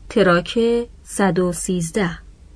تراک 113.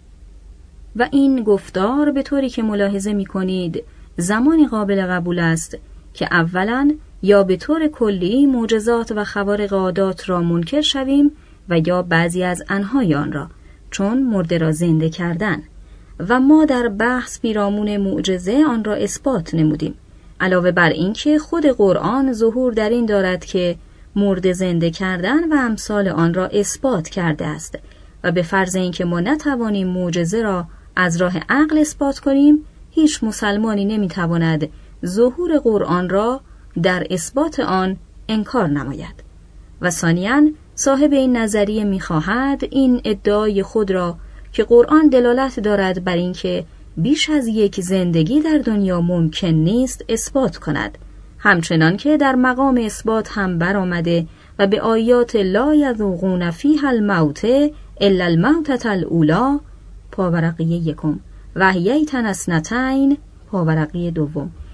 و این گفتار به طوری که ملاحظه می کنید زمانی قابل قبول است که اولاً یا به طور کلی معجزات و خوارق عادات را منکر شویم و یا بعضی از انهای آن را، چون مرده را زنده کردن، و ما در بحث پیرامون معجزه آن را اثبات نمودیم. علاوه بر این که خود قرآن ظهور در این دارد که مرده زنده کردن و امثال آن را اثبات کرده است و به فرض اینکه ما نتوانیم معجزه را از راه عقل اثبات کنیم، هیچ مسلمانی نمیتواند ظهور قرآن را در اثبات آن انکار نماید. و ثانیاً صاحب این نظریه می‌خواهد این ادعای خود را که قرآن دلالت دارد بر اینکه بیش از یک زندگی در دنیا ممکن نیست اثبات کند، همچنان که در مقام اثبات هم برآمده و به آیات لا یذوقون فیها الموت الا الموتة الاولی پاورقی 1 و احییتن اثنتین پاورقی 2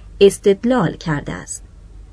استدلال کرده است،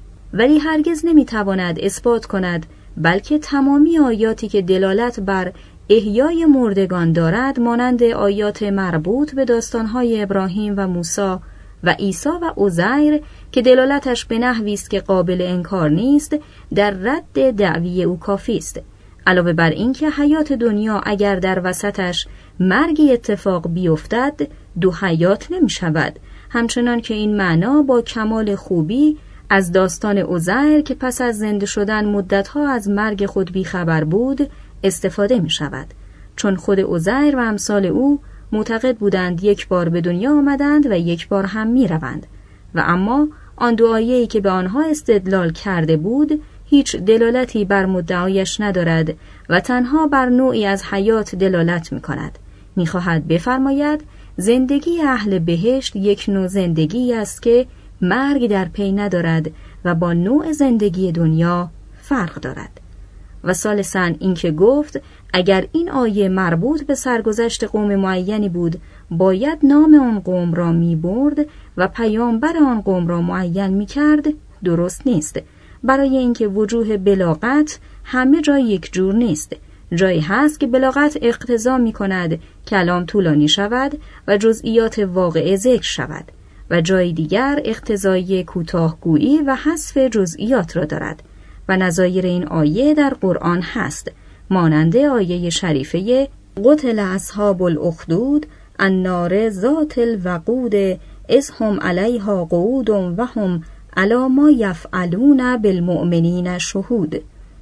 ولی هرگز نمیتواند اثبات کند بلکه تمامی آیاتی که دلالت بر احیای مردگان دارد، مانند آیات مربوط به داستانهای ابراهیم و موسی و عیسی و عزیر که دلالتش به نحوی است که قابل انکار نیست، در رد دعوی او کافی است. علاوه بر این که حیات دنیا اگر در وسطش مرگی اتفاق بیفتد 2 حیات نمی شود، همچنان که این معنا با کمال خوبی از داستان عزیر که پس از زنده شدن مدتها از مرگ خود بیخبر بود استفاده می شود، چون خود عزیر و امثال او معتقد بودند 1 بار به دنیا آمدند و 1 بار هم می روند، و اما آن 2 آیه‌ای که به آنها استدلال کرده بود هیچ دلالتی بر مدعایش ندارد و تنها بر نوعی از حیات دلالت می کند. می خواهد بفرماید زندگی اهل بهشت 1 نوع زندگی است که مرگ در پی ندارد و با نوع زندگی دنیا فرق دارد. و ثالثاً این که گفت اگر این آیه مربوط به سرگذشت قوم معینی بود باید نام آن قوم را می برد و پیامبر آن قوم را معین می کرد، درست نیست، برای اینکه وجوه بلاغت همه جای یک جور نیست. جایی هست که بلاغت اقتضا می کند کلام طولانی شود و جزئیات واقعه ذکر شود، و جای دیگر اقتضای کوتاه‌گویی و حذف جزئیات را دارد، و نظایر این آیه در قرآن هست، مانند آیه شریفه قتل اصحاب الاخدود النار ذات الوقود اذ هم علیها قعود و هم علی ما یفعلون بالمؤمنین شهود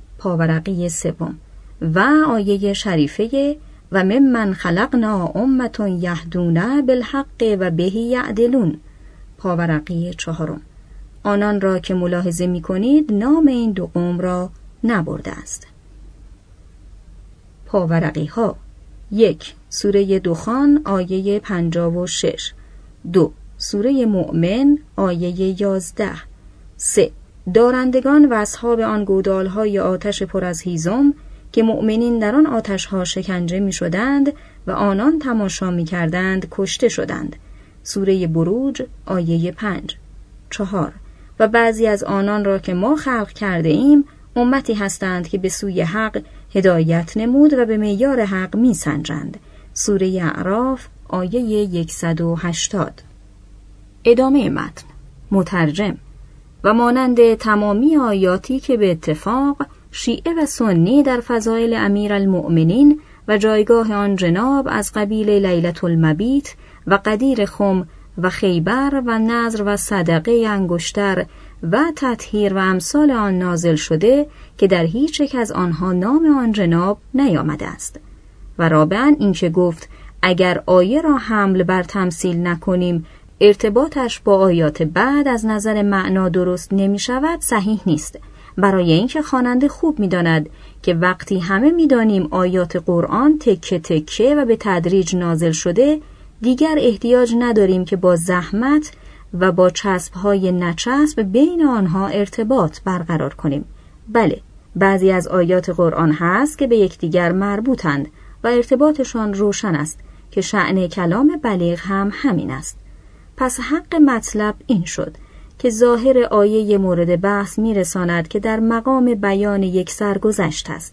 پاورقی 3 و آیه شریفه و ممن خلقنا امة یهدون بالحق و به یعدلون پاورقی 4. آنان را که ملاحظه می کنید نام این 2 قوم را نبرده است. پاورقی ها: 1. سوره دخان آیه 56. 2. سوره مؤمن آیه 11. 3. دارندگان و اصحاب آن گودال‌های آتش پر از هیزم که مؤمنین در آن آتش‌ها شکنجه می‌شدند و آنان تماشا می‌کردند کشته شدند. سوره بروج آیه 5. 4. و بعضی از آنان را که ما خلق کرده ایم امتی هستند که به سوی حق هدایت نمود و به معیار حق می‌سنجند. سوره اعراف آیه 180. ادامه متن. مترجم: و مانند تمامی آیاتی که به اتفاق شیعه و سنی در فضائل امیرالمؤمنین و جایگاه آن جناب از قبیل لیلة المبیت و قدیر خم و خیبر و نذر و صدقه انگشتر و تطهیر و امثال آن نازل شده که در هیچ یک از آنها نام آن جناب نیامده است. و رابعاً این که گفت اگر آیه را حمل بر تمثیل نکنیم ارتباطش با آیات بعد از نظر معنا درست نمی شود صحیح نیست، برای اینکه خواننده خوب می داند که وقتی همه می دانیم آیات قرآن تکه تکه و به تدریج نازل شده، دیگر احتیاج نداریم که با زحمت و با چسب‌های نچسب بین آنها ارتباط برقرار کنیم. بله، بعضی از آیات قرآن هست که به یکدیگر مربوطند و ارتباطشان روشن است که شأن کلام بلیغ هم همین است. پس حق مطلب این شد که ظاهر آیه مورد بحث میرساند که در مقام بیان یک سرگذشت است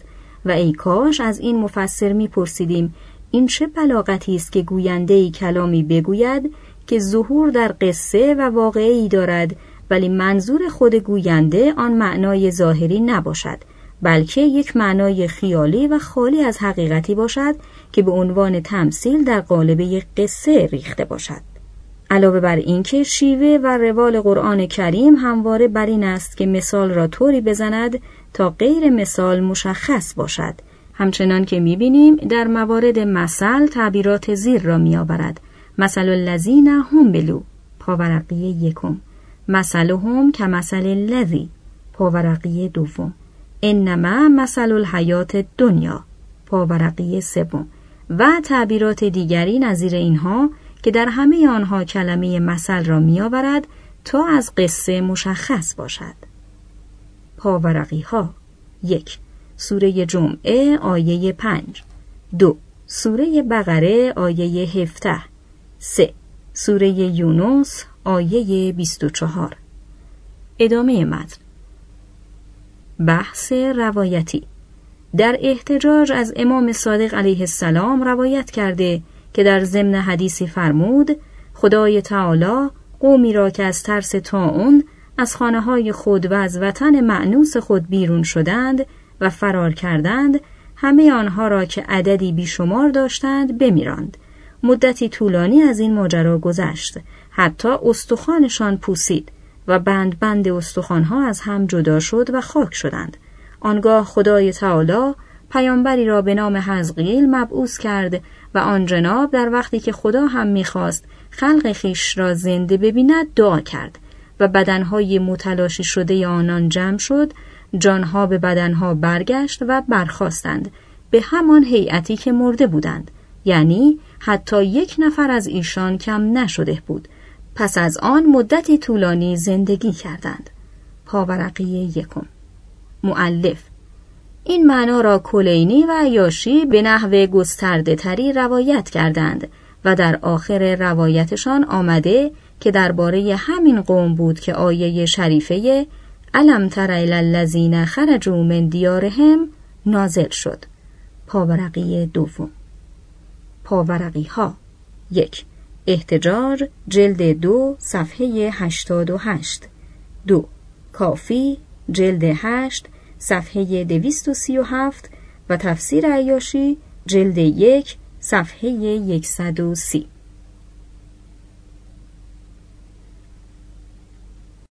و ای کاش از این مفسر می‌پرسیدیم این چه بلاغتی است که گوینده‌ای کلامی بگوید که ظهور در قصه و واقعه‌ای دارد، ولی منظور خود گوینده آن معنای ظاهری نباشد، بلکه یک معنای خیالی و خالی از حقیقتی باشد که به عنوان تمثیل در قالب یک قصه ریخته باشد. علاوه بر این که شیوه و روال قرآن کریم همواره بر این است که مثال را طوری بزند تا غیر مثال مشخص باشد، همچنان که می‌بینیم در موارد مثل تعبیرات زیر را می‌آورد. مثل الذین حملوا پاورقی یکم، مثلهم کمثل الذی پاورقی دوم، انما مثل الحیات الدنیا پاورقی سوم و تعبیرات دیگری نظیر اینها که در همه آنها کلمه مثل را می‌آورد تا از قصه مشخص باشد. پاورقی ها: 1. سوره جمعه آیه 5، 2. سوره بقره آیه 17، 3. سوره یونس آیه 24. ادامه متن. بحث روایتی. در احتجاج از امام صادق علیه السلام روایت کرده که در ضمن حدیثی فرمود خدای تعالی قومی را که از ترس طاعون از خانه‌های خود و از وطن مأنوس خود بیرون شدند و فرار کردند، همه آنها را که عددی بیشمار داشتند بمیراند. مدتی طولانی از این ماجرا گذشت، حتی استخوانشان پوسید و بند بند استخوانها از هم جدا شد و خاک شدند. آنگاه خدای تعالی پیامبری را به نام حزقیل مبعوث کرد و آن جناب در وقتی که خدا هم می‌خواست خلق خویش را زنده ببیند دعا کرد و بدنهای متلاشی شده آنان جمع شد، جانها به بدنها برگشت و برخاستند به همان هیئتی که مرده بودند، یعنی حتی یک نفر از ایشان کم نشده بود. پس از آن مدتی طولانی زندگی کردند. پاورقی یکم. مؤلف این معنا را کلینی و عیاشی به نحو گسترده تری روایت کردند و در آخر روایتشان آمده که درباره همین قوم بود که آیه شریفه الم تر الی الذین خرجوا من دیارهم نازل شد. پاورقی دوم. پاورقی ها: 1. احتجاج جلد 2 صفحه 88، 2. کافی جلد 8 صفحه 237 و تفسیر عیاشی جلد 1 صفحه 130.